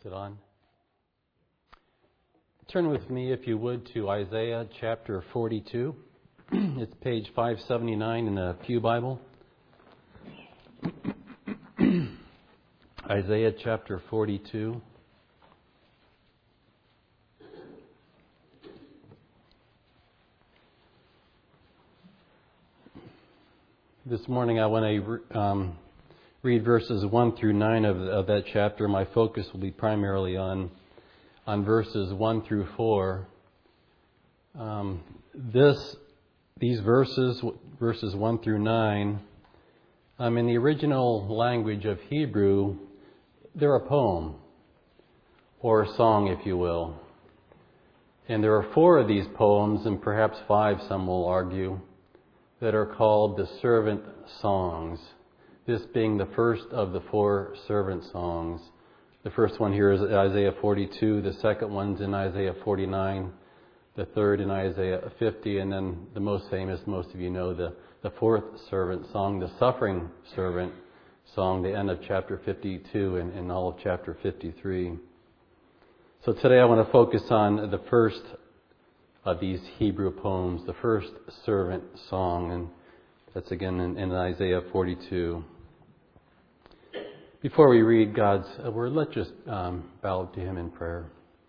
Is it on? Turn with me, if you would, to Isaiah chapter 42. It's page 579 in the Pew Bible. Isaiah chapter 42. This morning I want to read verses 1 through 9 of that chapter. My focus will be primarily on verses 1 through 4. These verses 1 through 9, in the original language of Hebrew, they're a poem, or a song, if you will. And there are 4 of these poems, and perhaps 5, some will argue, that are called the servant songs. This being the first of the 4 servant songs. The first one here is Isaiah 42, the second one's in Isaiah 49, the third in Isaiah 50, and then the most famous, most of you know, the 4th servant song, the suffering servant song, the end of chapter 52 and all of chapter 53. So today I want to focus on the first of these Hebrew poems, the first servant song, and that's again in Isaiah 42. Before we read God's word, let's just bow to Him in prayer.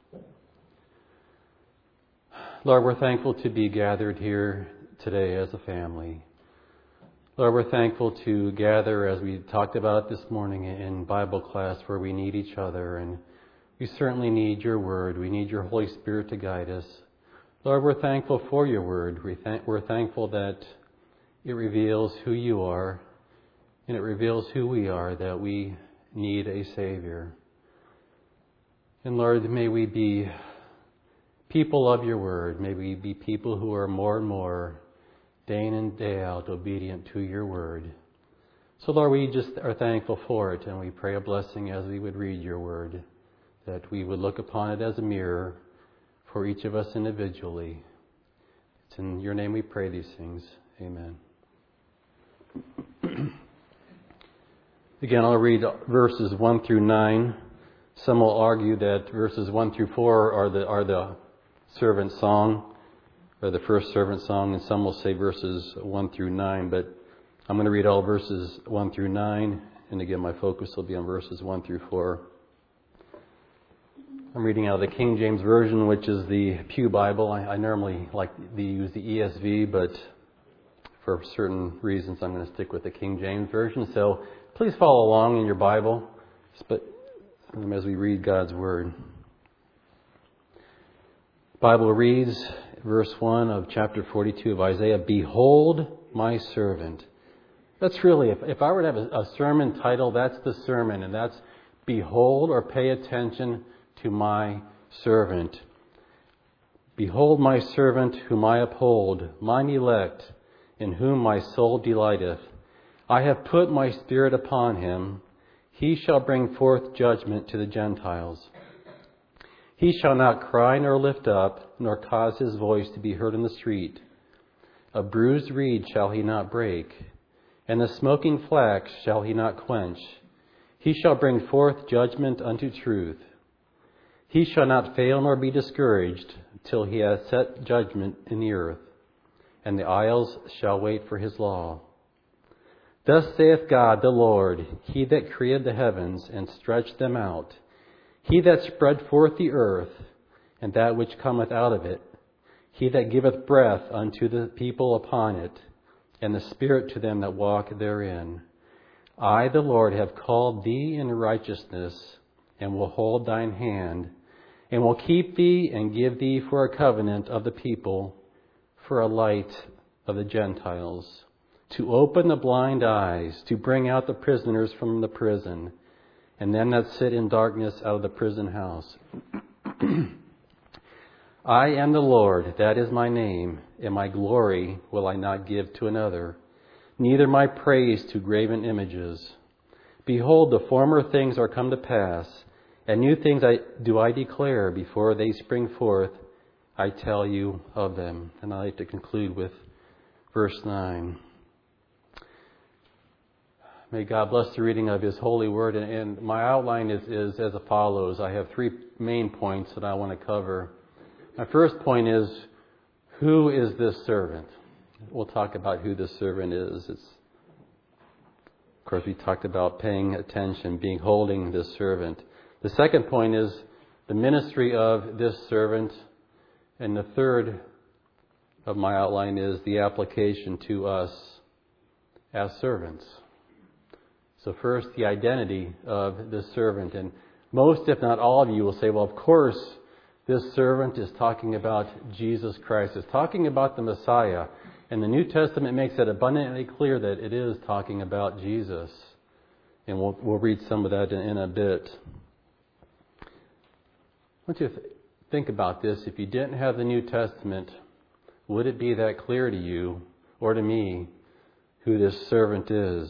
Lord, we're thankful to be gathered here today as a family. Lord, we're thankful to gather, as we talked about this morning in Bible class, where we need each other, and we certainly need your word. We need your Holy Spirit to guide us. Lord, we're thankful for your word. We're thankful that it reveals who you are, and it reveals who we are, that we need a Savior. And Lord, may we be people of your word. May we be people who are more and more, day in and day out, obedient to your word. So Lord, we just are thankful for it, and we pray a blessing as we would read your word, that we would look upon it as a mirror for each of us individually. It's in your name we pray these things. Amen. Again, I'll read verses 1 through 9. Some will argue that verses 1 through 4 are the servant song, or the first servant song, and some will say verses 1 through 9. But I'm going to read all verses 1 through 9, and again, my focus will be on verses 1 through 4. I'm reading out of the King James Version, which is the Pew Bible. I normally like to use the ESV, but for certain reasons I'm going to stick with the King James Version. So please follow along in your Bible as we read God's Word. The Bible reads, verse 1 of chapter 42 of Isaiah, "Behold my servant." That's really, if I were to have a sermon title, that's the sermon, and that's "Behold," or "Pay attention to my servant. Behold my servant whom I uphold, mine elect, in whom my soul delighteth. I have put my spirit upon him. He shall bring forth judgment to the Gentiles. He shall not cry nor lift up, nor cause his voice to be heard in the street. A bruised reed shall he not break, and the smoking flax shall he not quench. He shall bring forth judgment unto truth. He shall not fail nor be discouraged till he hath set judgment in the earth, and the isles shall wait for his law. Thus saith God the Lord, He that created the heavens and stretched them out, He that spread forth the earth, and that which cometh out of it, He that giveth breath unto the people upon it, and the spirit to them that walk therein. I, the Lord, have called thee in righteousness, and will hold thine hand, and will keep thee and give thee for a covenant of the people, for a light of the Gentiles, to open the blind eyes, to bring out the prisoners from the prison, and them that sit in darkness out of the prison house. I am the Lord, that is my name, and my glory will I not give to another, neither my praise to graven images. Behold, the former things are come to pass, and new things I declare before they spring forth. I tell you of them. And I'd like to conclude with verse 9. May God bless the reading of His holy word. And my outline is as follows. I have 3 main points that I want to cover. My first point is, who is this servant? We'll talk about who this servant is. Of course, we talked about paying attention, holding this servant. The second point is the ministry of this servant. And the third of my outline is the application to us as servants. So first, the identity of this servant. And most, if not all of you, will say, well, of course, this servant is talking about Jesus Christ. It's talking about the Messiah. And the New Testament makes it abundantly clear that it is talking about Jesus. And we'll read some of that in a bit. I want you to think about this. If you didn't have the New Testament, would it be that clear to you or to me who this servant is?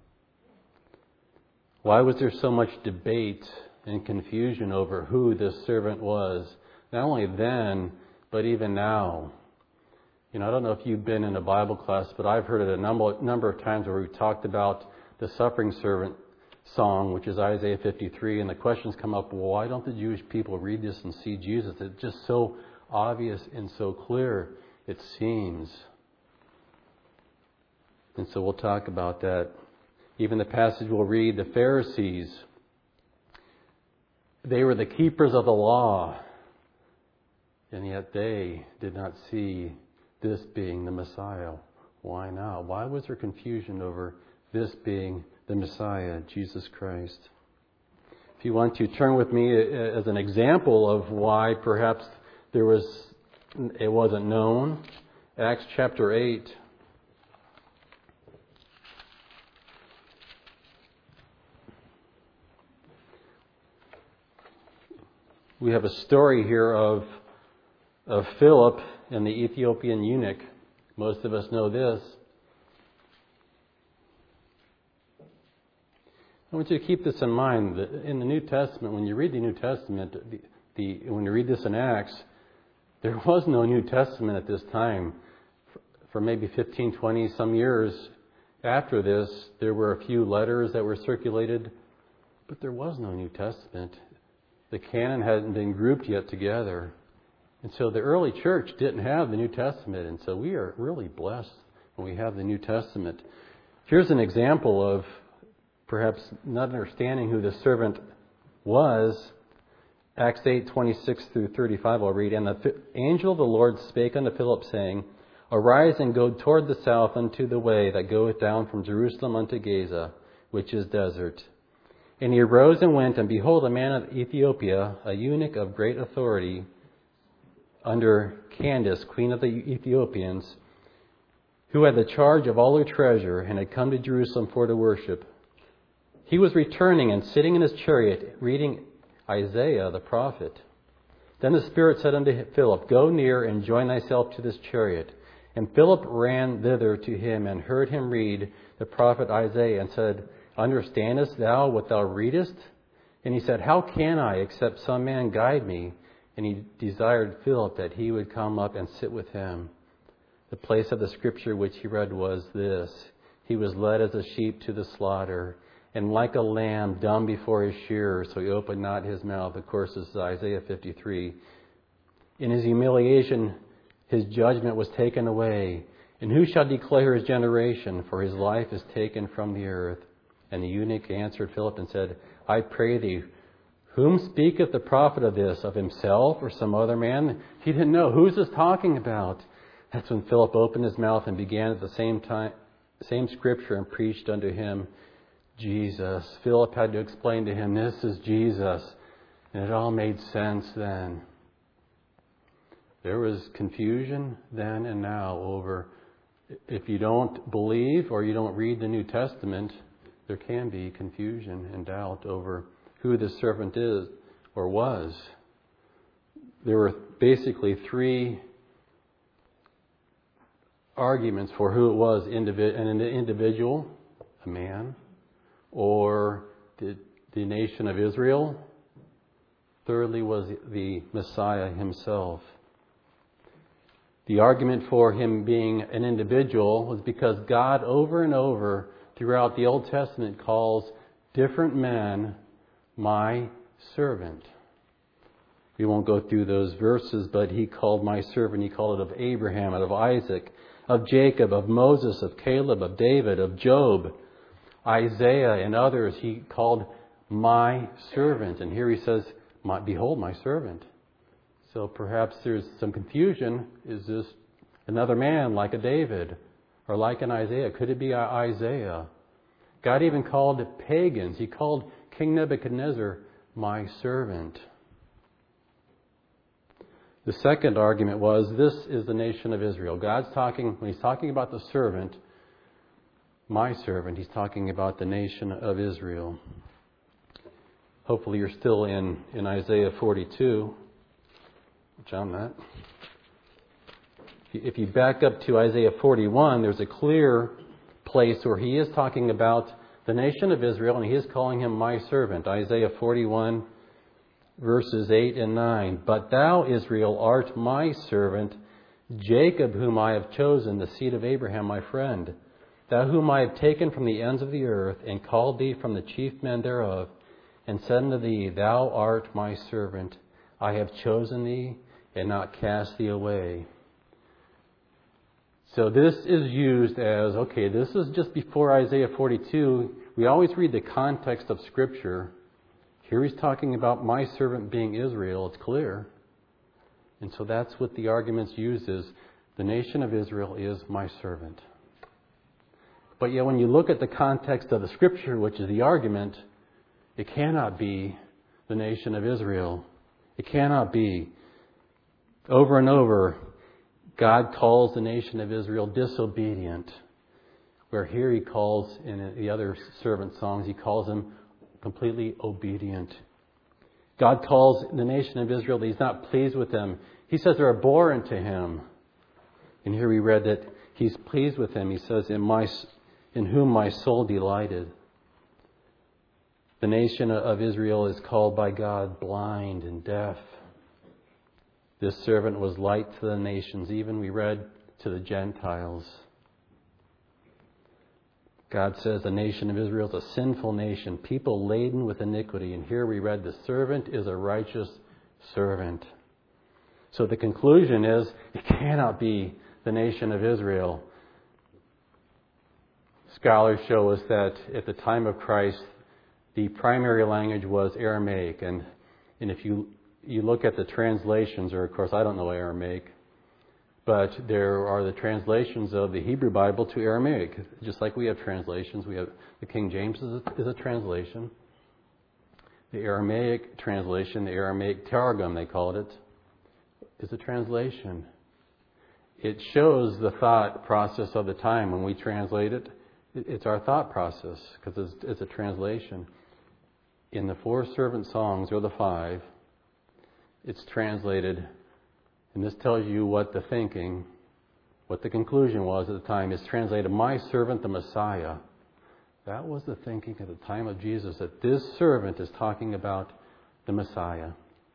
Why was there so much debate and confusion over who this servant was? Not only then, but even now. I don't know if you've been in a Bible class, but I've heard it a number of times where we've talked about the suffering servant song, which is Isaiah 53, and the questions come up, well, why don't the Jewish people read this and see Jesus? It's just so obvious and so clear, it seems. And so we'll talk about that. Even the passage we'll read, the Pharisees, they were the keepers of the law, and yet they did not see this being the Messiah. Why not? Why was there confusion over this being the Messiah, Jesus Christ? If you want to turn with me as an example of why perhaps it wasn't known, Acts chapter 8. We have a story here of Philip and the Ethiopian eunuch. Most of us know this. I want you to keep this in mind. That in the New Testament, when you read the New Testament, when you read this in Acts, there was no New Testament at this time. For maybe 15, 20 some years after this, there were a few letters that were circulated, but there was no New Testament. The canon hadn't been grouped yet together. And so the early church didn't have the New Testament. And so we are really blessed when we have the New Testament. Here's an example of perhaps not understanding who the servant was. Acts 8:26 through 35 I'll read. And the angel of the Lord spake unto Philip, saying, Arise and go toward the south unto the way that goeth down from Jerusalem unto Gaza, which is desert. And he arose and went, and behold, a man of Ethiopia, a eunuch of great authority, under Candace, queen of the Ethiopians, who had the charge of all her treasure, and had come to Jerusalem for to worship. He was returning and sitting in his chariot, reading Isaiah the prophet. Then the Spirit said unto Philip, Go near and join thyself to this chariot. And Philip ran thither to him, and heard him read the prophet Isaiah, and said, Understandest thou what thou readest? And he said, How can I, except some man guide me? And he desired Philip that he would come up and sit with him. The place of the scripture which he read was this: He was led as a sheep to the slaughter, and like a lamb dumb before his shearer, so he opened not his mouth. Of course, this is Isaiah 53. In his humiliation, his judgment was taken away. And who shall declare his generation? For his life is taken from the earth. And the eunuch answered Philip and said, I pray thee, whom speaketh the prophet of this? Of himself or some other man? He didn't know. Who's this talking about? That's when Philip opened his mouth and began at the same scripture and preached unto him Jesus. Philip had to explain to him, this is Jesus. And it all made sense then. There was confusion then and now over, if you don't believe or you don't read the New Testament, there can be confusion and doubt over who this servant is or was. There were basically 3 arguments for who it was: an individual, a man, or the nation of Israel. Thirdly was the Messiah himself. The argument for him being an individual was because God over and over throughout the Old Testament calls different men my servant. We won't go through those verses, but he called my servant. He called it of Abraham and of Isaac, of Jacob, of Moses, of Caleb, of David, of Job, Isaiah, and others. He called my servant. And here he says, behold my servant. So perhaps there's some confusion. Is this another man like a David or like an Isaiah? Could it be Isaiah? God even called pagans. He called King Nebuchadnezzar my servant. The second argument was, this is the nation of Israel. God's talking, when he's talking about the servant, my servant, he's talking about the nation of Israel. Hopefully you're still in Isaiah 42. Which I'm not. If you back up to Isaiah 41, there's a clear place where he is talking about the nation of Israel, and he is calling him my servant. Isaiah 41, verses 8 and 9. But thou, Israel, art my servant, Jacob, whom I have chosen, the seed of Abraham, my friend. Thou whom I have taken from the ends of the earth, and called thee from the chief men thereof, and said unto thee, Thou art my servant. I have chosen thee, and not cast thee away. So this is used as, okay, this is just before Isaiah 42. We always read the context of Scripture. Here he's talking about my servant being Israel. It's clear. And so that's what the argument's used is, the nation of Israel is my servant. But yet when you look at the context of the Scripture, which is the argument, it cannot be the nation of Israel. It cannot be. Over and over, God calls the nation of Israel disobedient. Where here he calls, in the other servant songs, he calls them completely obedient. God calls the nation of Israel that he's not pleased with them. He says they're abhorrent to him. And here we read that he's pleased with them. He says, in whom my soul delighted. The nation of Israel is called by God blind and deaf. This servant was light to the nations, even we read to the Gentiles. God says the nation of Israel is a sinful nation, people laden with iniquity. And here we read the servant is a righteous servant. So the conclusion is it cannot be the nation of Israel. Scholars show us that at the time of Christ, the primary language was Aramaic. And if you look at the translations, or of course I don't know Aramaic, but there are the translations of the Hebrew Bible to Aramaic. Just like we have translations, we have the King James is a translation. The Aramaic translation, the Aramaic Targum they called it, is a translation. It shows the thought process of the time. When we translate it, it's our thought process because it's a translation. In the four servant songs, or the five, it's translated, and this tells you what the thinking, what the conclusion was at the time. It's translated, my servant, the Messiah. That was the thinking at the time of Jesus, that this servant is talking about the Messiah.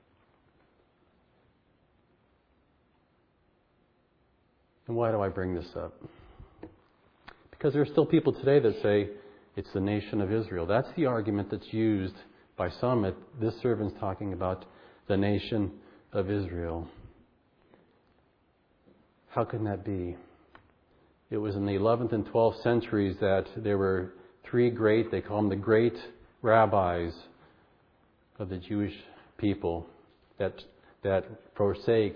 And why do I bring this up? Because there are still people today that say it's the nation of Israel. That's the argument that's used by some. This servant's talking about the nation of Israel. How can that be? It was in the 11th and 12th centuries that there were three great, they call them the great rabbis of the Jewish people that forsake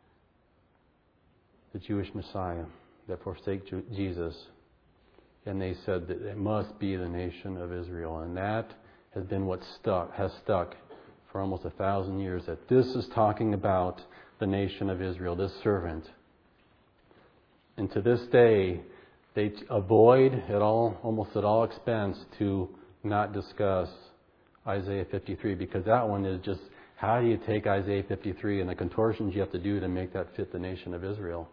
the Jewish Messiah, that forsake Jesus. And they said that it must be the nation of Israel. And that has been what has stuck for almost 1,000 years, that this is talking about the nation of Israel, this servant. And to this day, they avoid almost at all expense to not discuss Isaiah 53, because that one is just, how do you take Isaiah 53 and the contortions you have to do to make that fit the nation of Israel?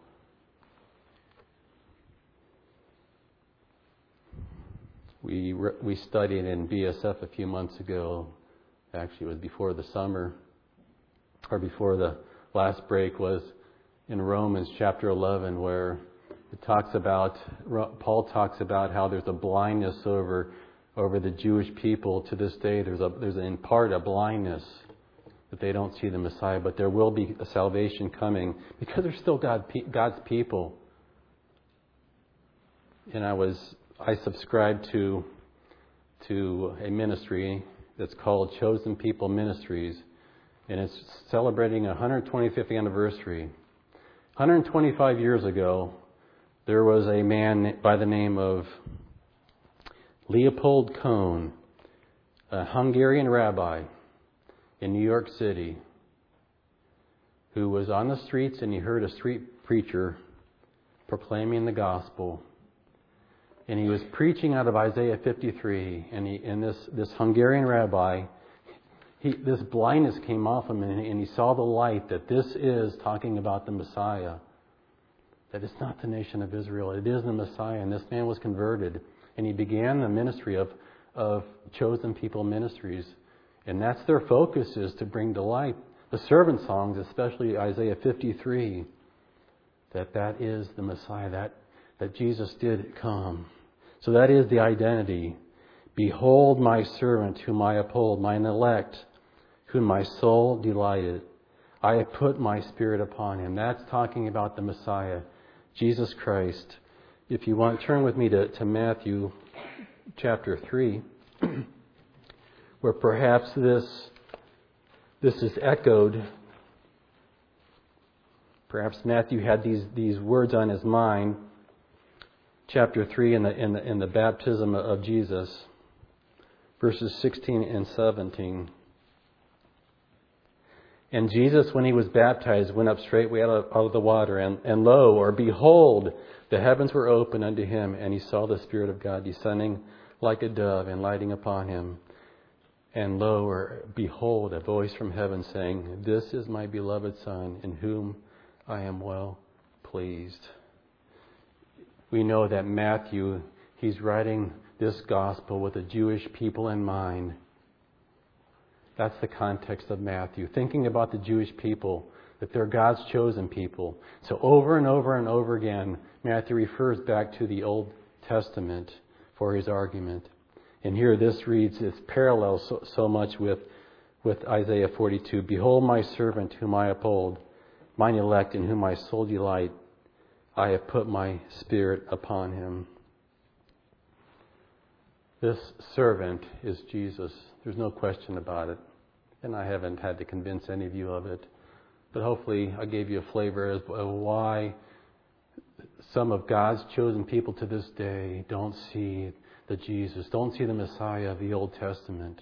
We studied in BSF a few months ago. Actually, it was before the summer, or before the last break, was in Romans chapter 11, where Paul talks about how there's a blindness over the Jewish people to this day. There's in part a blindness that they don't see the Messiah, but there will be a salvation coming because they're still God's people. And I subscribe to a ministry that's called Chosen People Ministries, and it's celebrating 125th anniversary. 125 years ago, there was a man by the name of Leopold Kohn, a Hungarian rabbi in New York City, who was on the streets and he heard a street preacher proclaiming the gospel. And he was preaching out of Isaiah 53, and this Hungarian rabbi, this blindness came off him, and he saw the light that this is talking about the Messiah. That it's not the nation of Israel, it is the Messiah. And this man was converted, and he began the ministry of Chosen People Ministries. And that's their focus, is to bring to light the servant songs, especially Isaiah 53, that is the Messiah, that Jesus did come. So that is the identity. Behold my servant whom I uphold, mine elect, whom my soul delighted. I have put my spirit upon him. That's talking about the Messiah, Jesus Christ. If you want, turn with me to Matthew chapter 3, where perhaps this is echoed. Perhaps Matthew had these words on his mind. Chapter 3 in the baptism of Jesus, verses 16 and 17. And Jesus, when he was baptized, went up straightway out of the water, and lo, or behold, the heavens were opened unto him, and he saw the Spirit of God descending like a dove and lighting upon him. And lo, or behold, a voice from heaven saying, This is my beloved Son, in whom I am well pleased. We know that Matthew, he's writing this gospel with the Jewish people in mind. That's the context of Matthew. Thinking about the Jewish people, that they're God's chosen people. So over and over and over again, Matthew refers back to the Old Testament for his argument. And here this reads, it parallels so much with Isaiah 42. Behold my servant whom I uphold, mine elect in whom my soul delight. I have put my spirit upon him. This servant is Jesus. There's no question about it. And I haven't had to convince any of you of it. But hopefully I gave you a flavor of why some of God's chosen people to this day don't see the Jesus, don't see the Messiah of the Old Testament.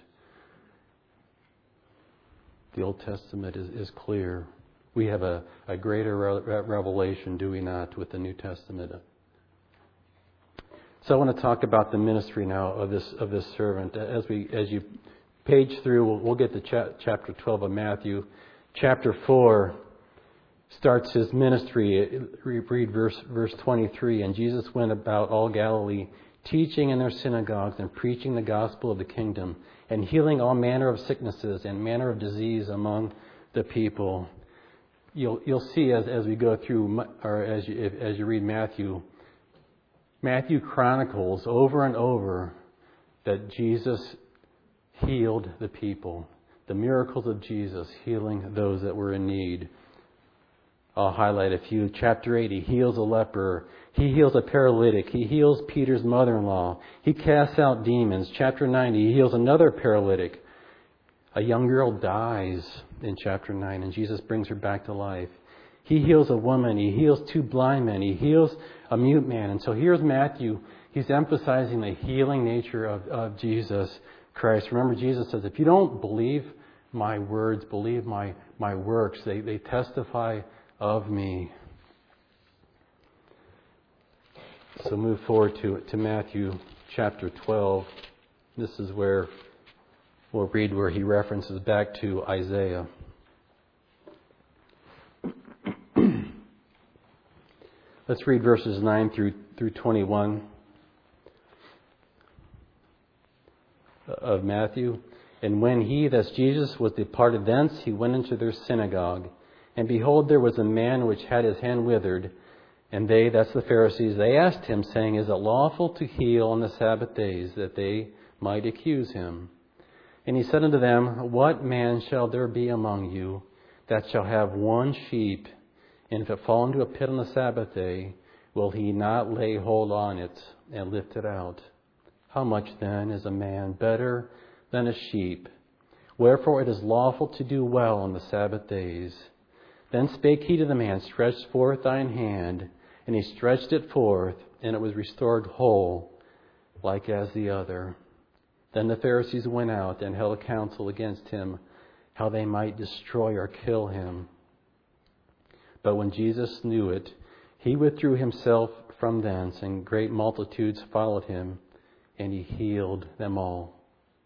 The Old Testament is clear. We have a greater revelation, do we not, with the New Testament? So I want to talk about the ministry now of this servant. As you page through, we'll get to chapter 12 of Matthew. Chapter 4 starts his ministry. Read verse 23. And Jesus went about all Galilee, teaching in their synagogues and preaching the gospel of the kingdom, and healing all manner of sicknesses and manner of disease among the people. You'll see as we go through, or as you read Matthew chronicles over and over that Jesus healed the people. The miracles of Jesus healing those that were in need. I'll highlight a few. Chapter 8, he heals a leper. He heals a paralytic. He heals Peter's mother-in-law. He casts out demons. Chapter 9, he heals another paralytic. A young girl dies in chapter 9, and Jesus brings her back to life. He heals a woman. He heals 2 blind men. He heals a mute man. And so here's Matthew. He's emphasizing the healing nature of Jesus Christ. Remember, Jesus says, if you don't believe my words, believe my works, they testify of me. So move forward to Matthew chapter 12. This is where we'll read where he references back to Isaiah. Let's read verses 9 through 21 of Matthew. And when he, that's Jesus, was departed thence, he went into their synagogue. And behold, there was a man which had his hand withered. And they, that's the Pharisees, they asked him, saying, Is it lawful to heal on the Sabbath days, that they might accuse him? And he said unto them, What man shall there be among you that shall have one sheep, and if it fall into a pit on the Sabbath day, will he not lay hold on it and lift it out? How much then is a man better than a sheep? Wherefore it is lawful to do well on the Sabbath days. Then spake he to the man, Stretch forth thine hand. And he stretched it forth, and it was restored whole, like as the other. Then the Pharisees went out and held a council against him, how they might destroy or kill him. But when Jesus knew it, he withdrew himself from thence, and great multitudes followed him, and he healed them all.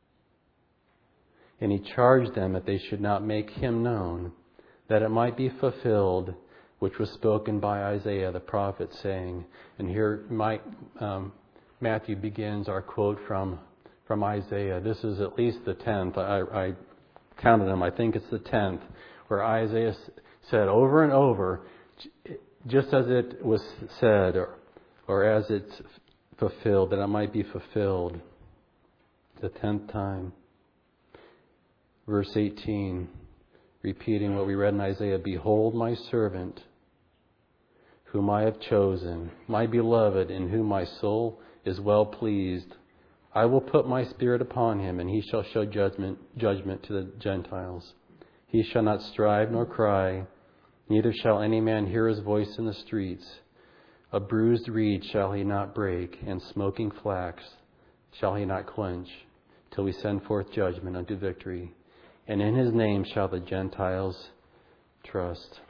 And he charged them that they should not make him known, that it might be fulfilled, which was spoken by Isaiah the prophet, saying, and here Matthew begins our quote from Isaiah. This is at least the 10th. I counted them. I think it's the 10th, where Isaiah said over and over, just as it was said, or as it's fulfilled, that it might be fulfilled. The 10th time. Verse 18, repeating what we read in Isaiah, Behold my servant, whom I have chosen, my beloved, in whom my soul is well pleased. I will put my spirit upon him, and he shall show judgment to the Gentiles. He shall not strive nor cry, neither shall any man hear his voice in the streets. A bruised reed shall he not break, and smoking flax shall he not quench, till we send forth judgment unto victory. And in his name shall the Gentiles trust.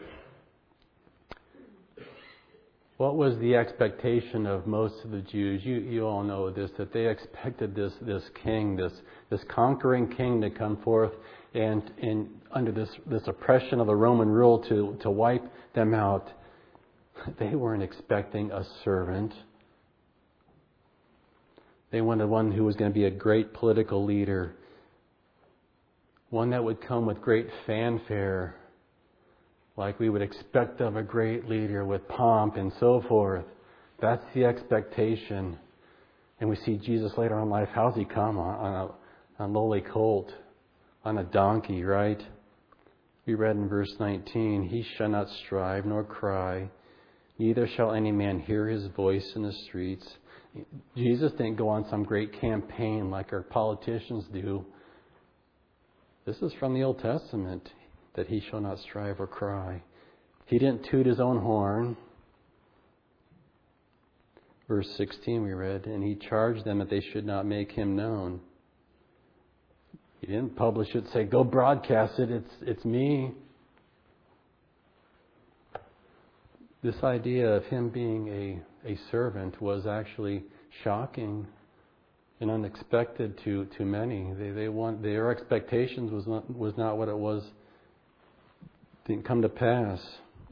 What was the expectation of most of the Jews? You all know this, that they expected this king, this conquering king to come forth and under this oppression of the Roman rule to wipe them out. They weren't expecting a servant. They wanted one who was going to be a great political leader, one that would come with great fanfare, like we would expect of a great leader, with pomp and so forth. That's the expectation. And we see Jesus later on in life. How's he come? On a lowly colt, on a donkey, right? We read in verse 19, He shall not strive nor cry, neither shall any man hear his voice in the streets. Jesus didn't go on some great campaign like our politicians do. This is from the Old Testament, that he shall not strive or cry. He didn't toot his own horn. Verse 16 we read, and he charged them that they should not make him known. He didn't publish it, say, go broadcast it, it's me. This idea of him being a servant was actually shocking and unexpected to many. Their expectations was not what it was. Didn't come to pass.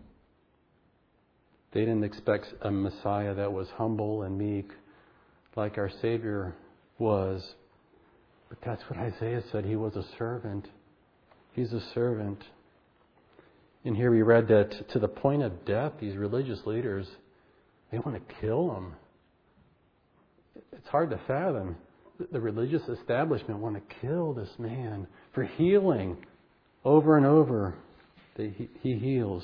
They didn't expect a Messiah that was humble and meek like our Savior was. But that's what Isaiah said. He was a servant. He's a servant. And here we read that to the point of death, these religious leaders, they want to kill him. It's hard to fathom. The religious establishment want to kill this man for healing over and over. He heals.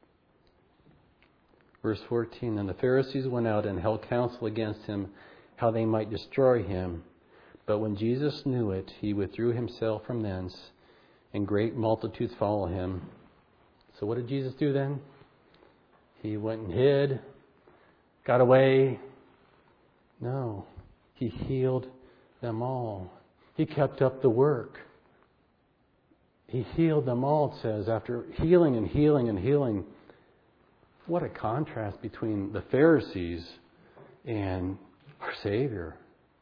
Verse 14, and the Pharisees went out and held counsel against him, how they might destroy him. But when Jesus knew it, he withdrew himself from thence, and great multitudes followed him. So what did Jesus do then? He went and hid, got away. No, he healed them all. He kept up the work. He healed them all, it says, after healing and healing and healing. What a contrast between the Pharisees and our Savior.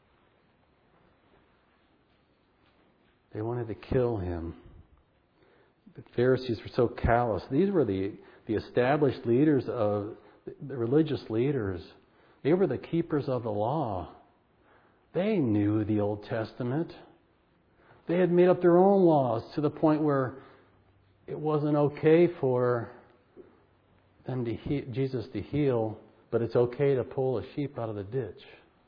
They wanted to kill him. The Pharisees were so callous. These were the established leaders of the religious leaders. They were the keepers of the law. They knew the Old Testament. They had made up their own laws to the point where it wasn't okay for them Jesus to heal but it's okay to pull a sheep out of the ditch.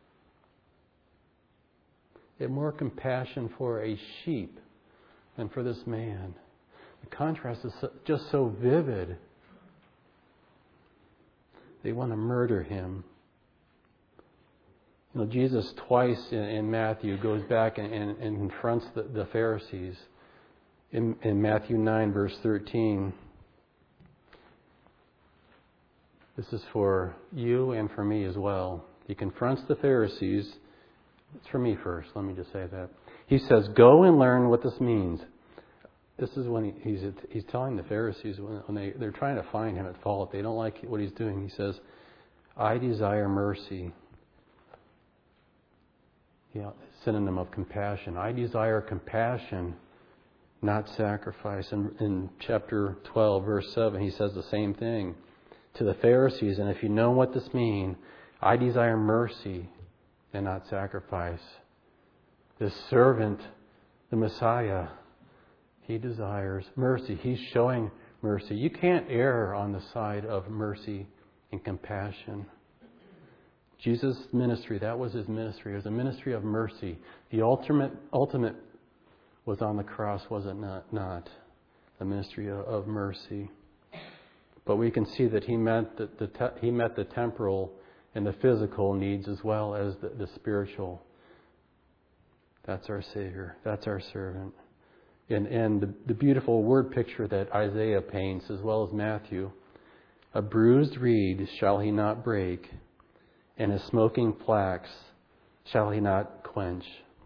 He had more compassion for a sheep than for this man. The contrast is just so vivid. They want to murder him. Jesus twice in Matthew goes back and confronts the Pharisees. In Matthew 9, verse 13, this is for you and for me as well. He confronts the Pharisees. It's for me first, let me just say that. He says, "Go and learn what this means." This is when he's telling the Pharisees when they're trying to find him at fault. They don't like what he's doing. He says, "I desire mercy." Synonym of compassion. I desire compassion, not sacrifice. In chapter 12, verse 7, he says the same thing to the Pharisees. And if you know what this means, I desire mercy and not sacrifice. This servant, the Messiah, he desires mercy. He's showing mercy. You can't err on the side of mercy and compassion. Jesus' ministry, that was his ministry. It was a ministry of mercy. The ultimate was on the cross, was it not? The ministry of mercy. But we can see that he met the temporal and the physical needs as well as the spiritual. That's our Savior. That's our servant. And the beautiful word picture that Isaiah paints, as well as Matthew, a bruised reed shall he not break, and a smoking flax shall he not quench.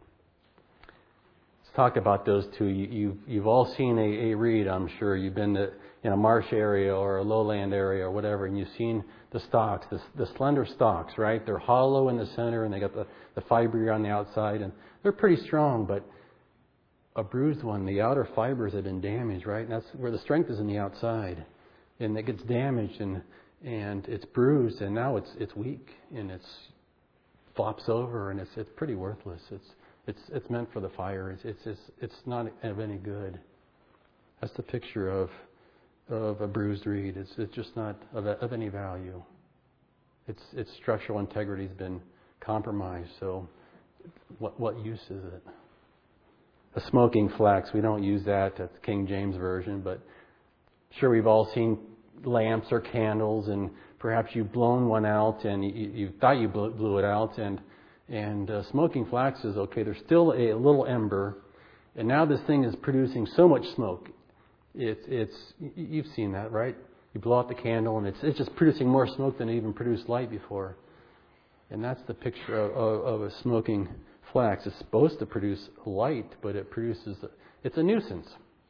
Let's talk about those two. You've all seen a reed, I'm sure. You've been in a marsh area or a lowland area or whatever, and you've seen the stalks, the slender stalks, right? They're hollow in the center, and they got the fiber on the outside, and they're pretty strong, but a bruised one, the outer fibers have been damaged, right? And that's where the strength is in the outside. And it gets damaged and it's bruised, and now it's weak and it's flops over, and it's pretty worthless. It's meant for the fire. It's not of any good. That's the picture of a bruised reed. It's just not of any value. Its structural integrity has been compromised. So what use is it? A smoking flax, we don't use that. That's King James Version, but sure, we've all seen lamps or candles, and perhaps you've blown one out and you thought you blew it out, and smoking flax is okay. There's still a little ember, and now this thing is producing so much smoke. You've seen that, right? You blow out the candle, and it's just producing more smoke than it even produced light before. And that's the picture of a smoking flax. It's supposed to produce light, but it's a nuisance.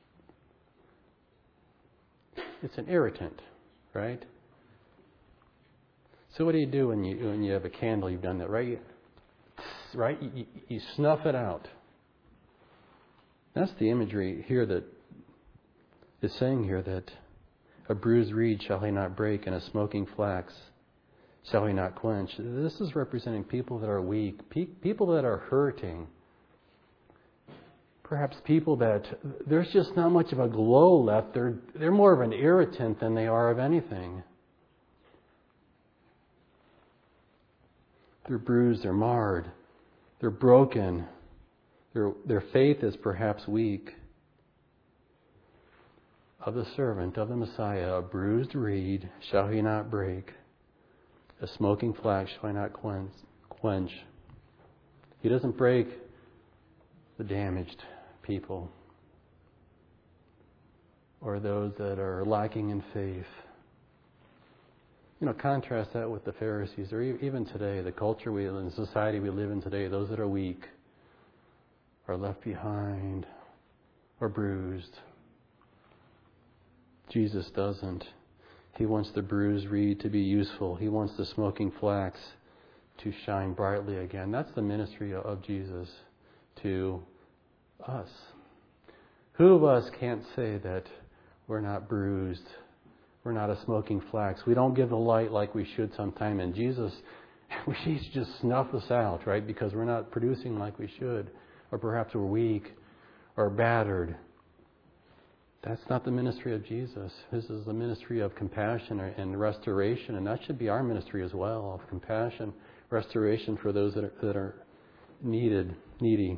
It's an irritant, right? So what do you do when you have a candle? You've done that, right? Right? You snuff it out. That's the imagery here that is saying here that a bruised reed shall he not break, and a smoking flax shall he not quench. This is representing people that are weak, people that are hurting. Perhaps people that there's just not much of a glow left. They're more of an irritant than they are of anything. They're bruised, they're marred, they're broken. Their faith is perhaps weak. Of the servant of the Messiah, a bruised reed shall he not break, a smoking flax shall he not quench. He doesn't break the damaged people or those that are lacking in faith. Contrast that with the Pharisees, or even today, the culture we live in, the society we live in today. Those that are weak are left behind or bruised. Jesus doesn't. He wants the bruised reed to be useful. He wants the smoking flax to shine brightly again. That's the ministry of Jesus to us. Who of us can't say that we're not bruised? We're not a smoking flax. We don't give the light like we should sometime. And Jesus, He's just snuff us out, right? Because we're not producing like we should. Or perhaps we're weak or battered. That's not the ministry of Jesus. This is the ministry of compassion and restoration, and that should be our ministry as well, of compassion, restoration for those that are needy.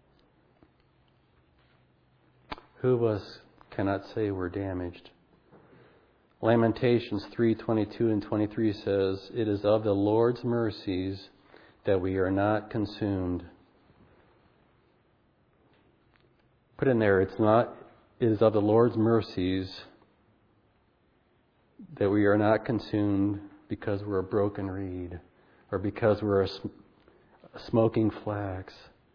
Who of us cannot say we're damaged? Lamentations 3:22 and 23 says, "It is of the Lord's mercies that we are not consumed." Put in there, it is of the Lord's mercies that we are not consumed because we're a broken reed or because we're a smoking flax.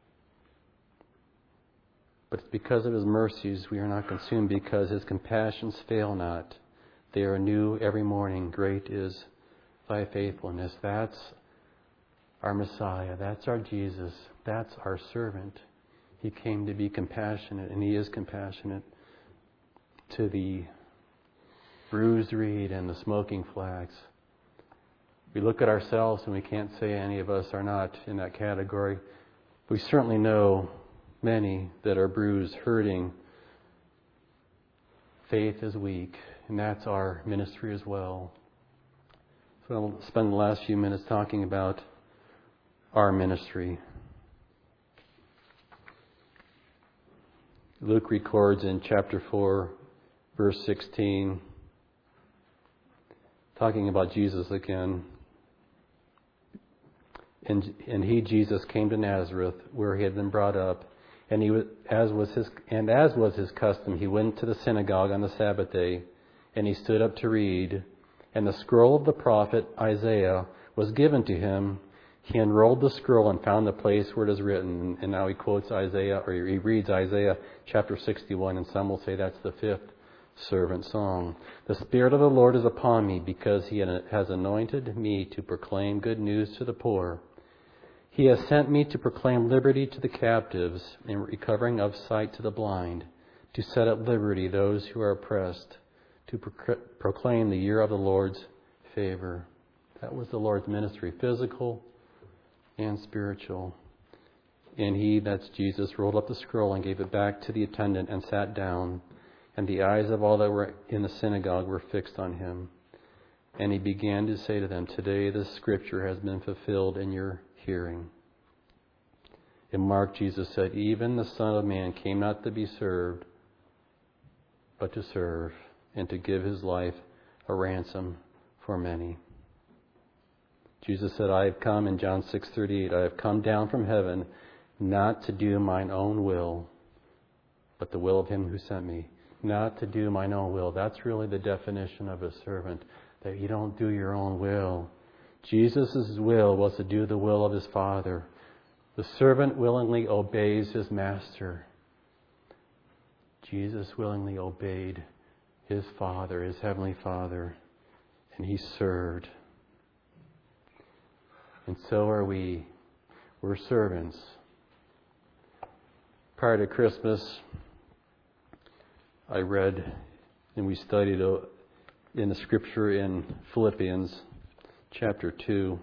But it's because of His mercies we are not consumed, because His compassions fail not. They are new every morning. Great is Thy faithfulness. That's our Messiah. That's our Jesus. That's our servant. He came to be compassionate, and He is compassionate to the bruised reed and the smoking flax. We look at ourselves and we can't say any of us are not in that category. We certainly know many that are bruised, hurting. Faith is weak, and that's our ministry as well. So I'll spend the last few minutes talking about our ministry. Luke records in chapter 4, verse 16, talking about Jesus again. And he, Jesus, came to Nazareth, where he had been brought up. And as was his custom, he went to the synagogue on the Sabbath day, and he stood up to read. And the scroll of the prophet Isaiah was given to him. He unrolled the scroll and found the place where it is written. And now he quotes Isaiah, or he reads Isaiah chapter 61, and some will say that's the fifth servant song. "The Spirit of the Lord is upon me, because He has anointed me to proclaim good news to the poor. He has sent me to proclaim liberty to the captives and recovering of sight to the blind, to set at liberty those who are oppressed, to proclaim the year of the Lord's favor." That was the Lord's ministry, physical and spiritual. And he, that's Jesus, rolled up the scroll and gave it back to the attendant and sat down. And the eyes of all that were in the synagogue were fixed on him. And he began to say to them, "Today this scripture has been fulfilled in your hearing." In Mark, Jesus said, "Even the Son of Man came not to be served, but to serve, and to give His life a ransom for many." Jesus said, "I have come," in John 6:38, "I have come down from heaven, not to do mine own will, but the will of Him who sent me." Not to do mine own will. That's really the definition of a servant, that you don't do your own will. Jesus' will was to do the will of His Father. The servant willingly obeys his master. Jesus willingly obeyed His Father, His Heavenly Father, and He served. And so are we. We're servants. Prior to Christmas, I read and we studied in the scripture in Philippians chapter 2.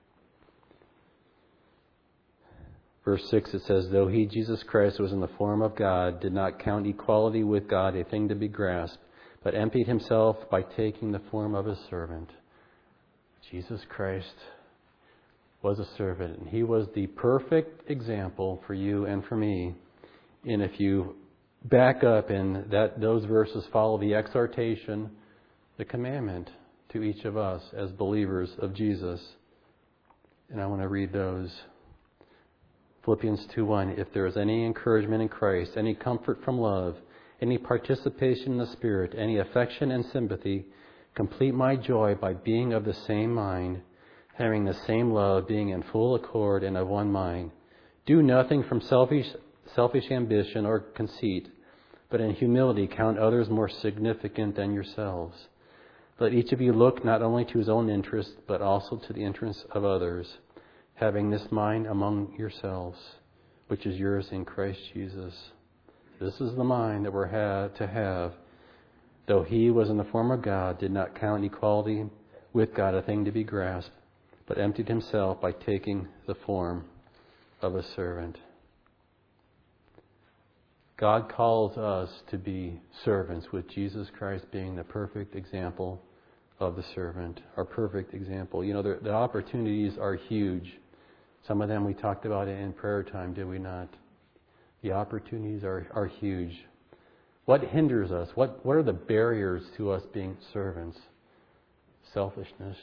Verse 6, it says, "Though He, Jesus Christ, was in the form of God, did not count equality with God a thing to be grasped, but emptied Himself by taking the form of a servant." Jesus Christ was a servant, and He was the perfect example for you and for me. And if you back up and those verses follow the exhortation, the commandment to each of us as believers of Jesus. And I want to read those. Philippians 2:1, "If there is any encouragement in Christ, any comfort from love, any participation in the Spirit, any affection and sympathy, complete my joy by being of the same mind, having the same love, being in full accord and of one mind. Do nothing from selfish ambition or conceit, but in humility count others more significant than yourselves. Let each of you look not only to his own interest, but also to the interests of others, having this mind among yourselves, which is yours in Christ Jesus." This is the mind that we're to have. "Though He was in the form of God, did not count equality with God a thing to be grasped, but emptied Himself by taking the form of a servant." God calls us to be servants, with Jesus Christ being the perfect example of the servant, our perfect example. You know, the opportunities are huge. Some of them we talked about in prayer time, did we not? The opportunities are huge. What hinders us? What are the barriers to us being servants? Selfishness.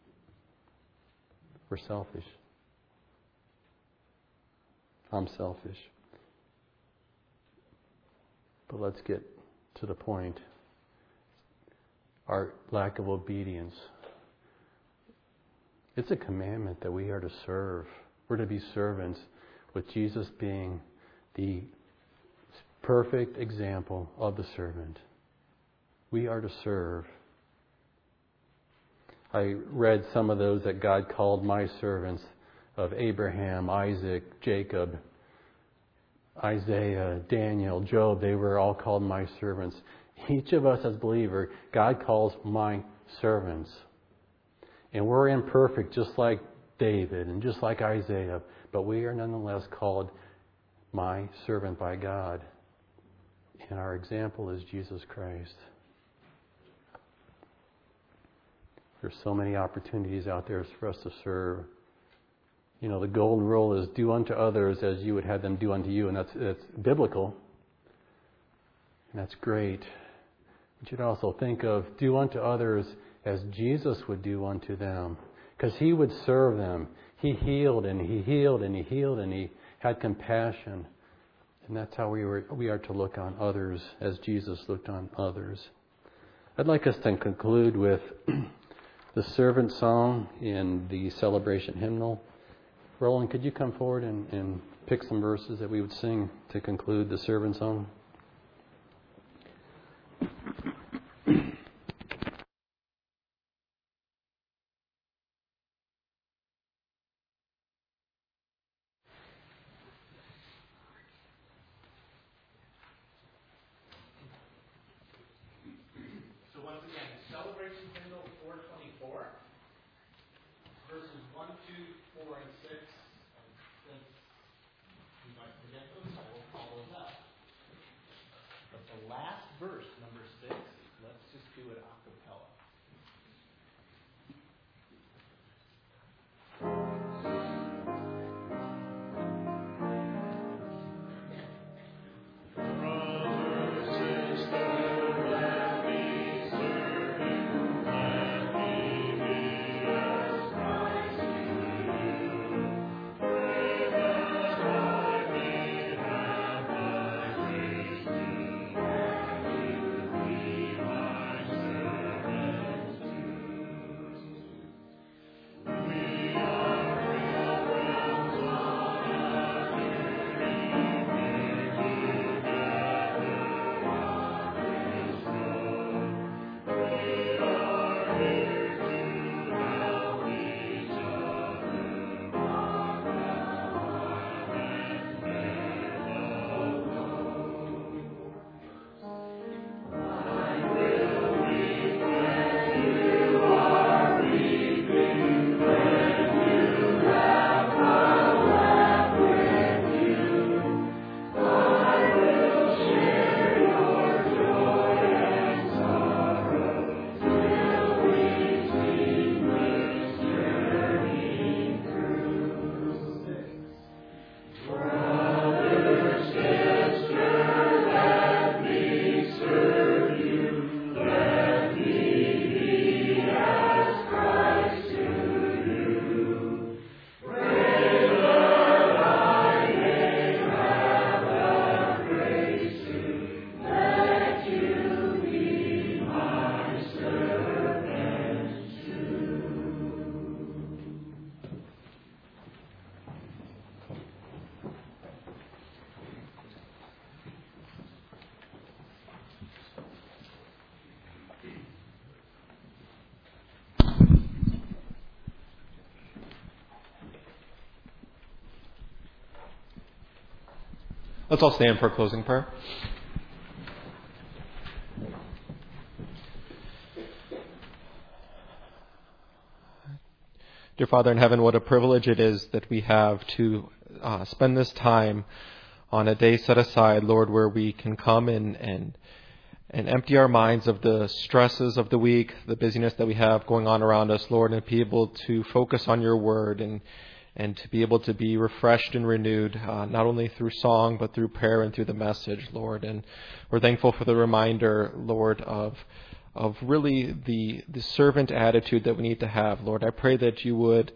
We're selfish. I'm selfish. But let's get to the point. Our lack of obedience. It's a commandment that we are to serve. We're to be servants, with Jesus being the perfect example of the servant. We are to serve. I read some of those that God called my servants, of Abraham, Isaac, Jacob, Isaiah, Daniel, Job. They were all called my servants. Each of us as believers, God calls my servants. And we're imperfect, just like David and just like Isaiah. But we are nonetheless called my servant by God. And our example is Jesus Christ. There's so many opportunities out there for us to serve. You know, the golden rule is do unto others as you would have them do unto you. And that's biblical. And that's great. But you'd also think of do unto others as Jesus would do unto them. Because He would serve them. He healed and He healed and He healed and He had compassion. And that's how we are to look on others as Jesus looked on others. I'd like us to conclude with the servant song in the celebration hymnal. Roland, could you come forward and pick some verses that we would sing to conclude the servant song? So once again, celebration hymnal 424, verses 1, 2, 4, and 6. Since you might forget those, I will call those up. But the last verse, number 6, let's just do it a cappella. Let's all stand for a closing prayer. Dear Father in heaven, what a privilege it is that we have to spend this time on a day set aside, Lord, where we can come and empty our minds of the stresses of the week, the busyness that we have going on around us, Lord, and be able to focus on your word and to be able to be refreshed and renewed, not only through song, but through prayer and through the message, Lord. And we're thankful for the reminder, Lord, of really the servant attitude that we need to have, Lord. I pray that you would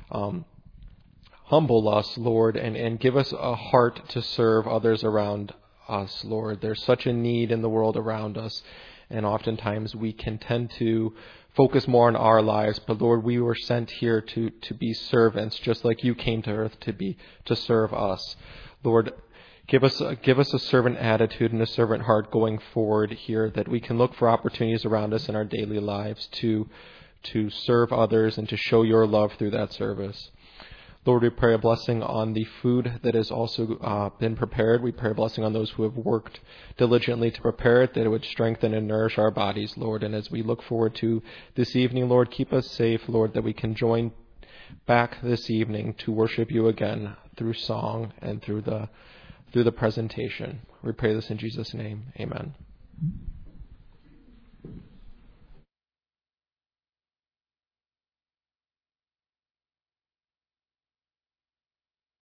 humble us, Lord, and give us a heart to serve others around us, Lord. There's such a need in the world around us, and oftentimes we can tend to focus more on our lives, but Lord, we were sent here to be servants, just like you came to earth to serve us. Lord, give us a servant attitude and a servant heart going forward here, that we can look for opportunities around us in our daily lives to serve others and to show your love through that service. Lord, we pray a blessing on the food that has also been prepared. We pray a blessing on those who have worked diligently to prepare it, that it would strengthen and nourish our bodies, Lord. And as we look forward to this evening, Lord, keep us safe, Lord, that we can join back this evening to worship you again through song and through the presentation. We pray this in Jesus' name. Amen.